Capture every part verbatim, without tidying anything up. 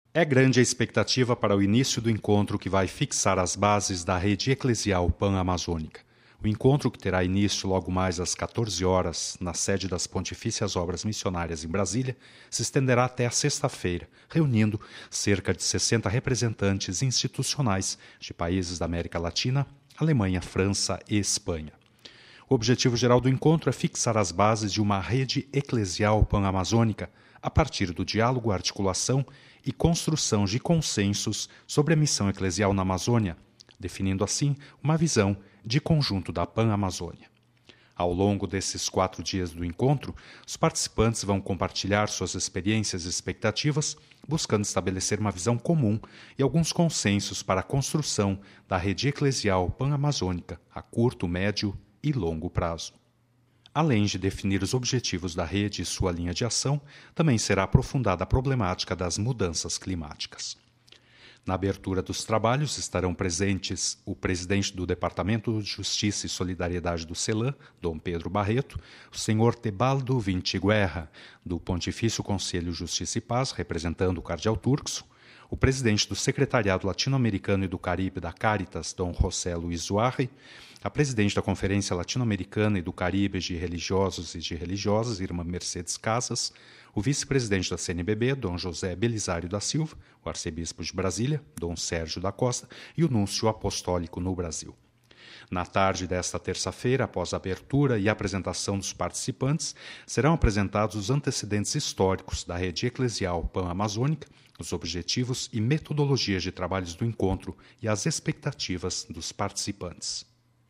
É grande a expectativa para o início do encontro que vai fixar as bases da rede eclesial pan-amazônica. O encontro, que terá início logo mais às quatorze horas, na sede das Pontifícias Obras Missionárias em Brasília, se estenderá até a sexta-feira, reunindo cerca de sessenta representantes institucionais de países da América Latina, Alemanha, França e Espanha. O objetivo geral do encontro é fixar as bases de uma rede eclesial pan-amazônica a partir do diálogo, articulação e construção de consensos sobre a missão eclesial na Amazônia, definindo assim uma visão de conjunto da Pan-Amazônia. Ao longo desses quatro dias do encontro, os participantes vão compartilhar suas experiências e expectativas, buscando estabelecer uma visão comum e alguns consensos para a construção da rede eclesial pan-amazônica a curto, médio e longo prazo. Além de definir os objetivos da rede e sua linha de ação, também será aprofundada a problemática das mudanças climáticas. Na abertura dos trabalhos estarão presentes o presidente do Departamento de Justiça e Solidariedade do CELAM, Dom Pedro Barreto, o senhor Tebaldo Vintiguerra, do Pontifício Conselho Justiça e Paz, representando o cardeal Turkson, o presidente do Secretariado Latino-Americano e do Caribe da Caritas, Dom José Luiz Zuarri, a presidente da Conferência Latino-Americana e do Caribe de Religiosos e de Religiosas, irmã Mercedes Casas, o vice-presidente da C N B B, Dom José Belisário da Silva, o arcebispo de Brasília, Dom Sérgio da Costa, e o núncio apostólico no Brasil. Na tarde desta terça-feira, após a abertura e apresentação dos participantes, serão apresentados os antecedentes históricos da rede eclesial pan-amazônica, os objetivos e metodologias de trabalhos do encontro e as expectativas dos participantes.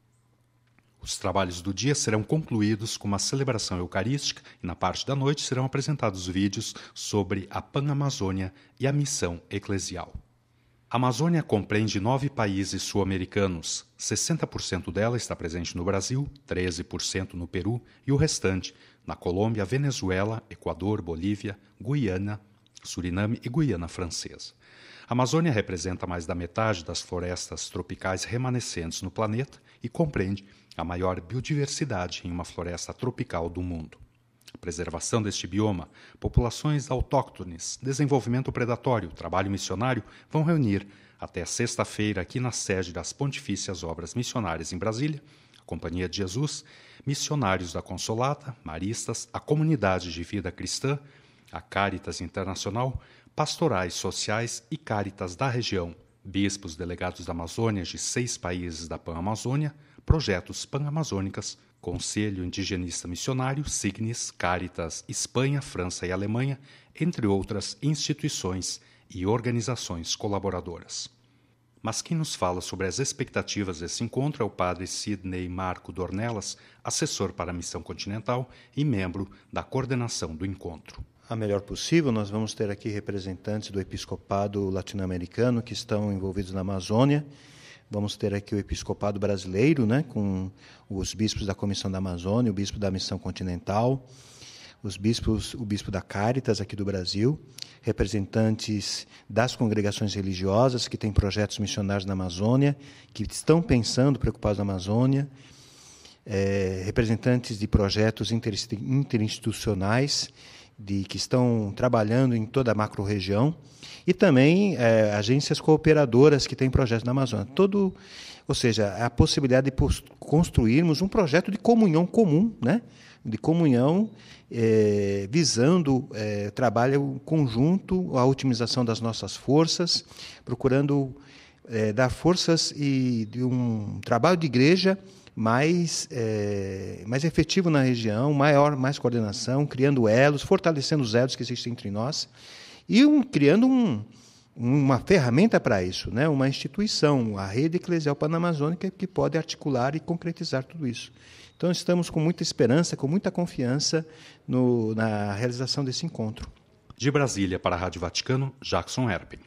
Os trabalhos do dia serão concluídos com uma celebração eucarística e, na parte da noite, serão apresentados vídeos sobre a Pan-Amazônia e a missão eclesial. A Amazônia compreende nove países sul-americanos. sessenta por cento dela está presente no Brasil, treze por cento no Peru e o restante na Colômbia, Venezuela, Equador, Bolívia, Guiana, Suriname e Guiana Francesa. A Amazônia representa mais da metade das florestas tropicais remanescentes no planeta e compreende a maior biodiversidade em uma floresta tropical do mundo. A preservação deste bioma, populações autóctones, desenvolvimento predatório, trabalho missionário vão reunir até sexta-feira aqui na sede das Pontifícias Obras Missionárias em Brasília, a Companhia de Jesus, missionários da Consolata, maristas, a Comunidade de Vida Cristã, a Caritas Internacional, pastorais sociais e Caritas da região, bispos delegados da Amazônia de seis países da Pan-Amazônia, projetos pan-amazônicas, Conselho Indigenista Missionário, Signis, Caritas, Espanha, França e Alemanha, entre outras instituições e organizações colaboradoras. Mas quem nos fala sobre as expectativas desse encontro é o padre Sidney Marco Dornelas, assessor para a Missão Continental e membro da coordenação do encontro. A melhor possível, nós vamos ter aqui representantes do episcopado latino-americano que estão envolvidos na Amazônia. Vamos ter aqui o episcopado brasileiro, né, com os bispos da Comissão da Amazônia, o bispo da Missão Continental, os bispos, o bispo da Caritas aqui do Brasil, representantes das congregações religiosas que têm projetos missionários na Amazônia, que estão pensando, preocupados na Amazônia, é, representantes de projetos interinstitucionais de, que estão trabalhando em toda a macro-região, e também é, agências cooperadoras que têm projetos na Amazônia. Todo, ou seja, a possibilidade de construirmos um projeto de comunhão comum, né? de comunhão é, visando é, trabalho conjunto, a otimização das nossas forças, procurando é, dar forças e de um trabalho de igreja mais, é, mais efetivo na região, maior, mais coordenação, criando elos, fortalecendo os elos que existem entre nós, e um, criando um, uma ferramenta para isso, né? Uma instituição, a Rede Eclesial Pan-Amazônica, que pode articular e concretizar tudo isso. Então, estamos com muita esperança, com muita confiança no, na realização desse encontro. De Brasília para a Rádio Vaticano, Jackson Herpen.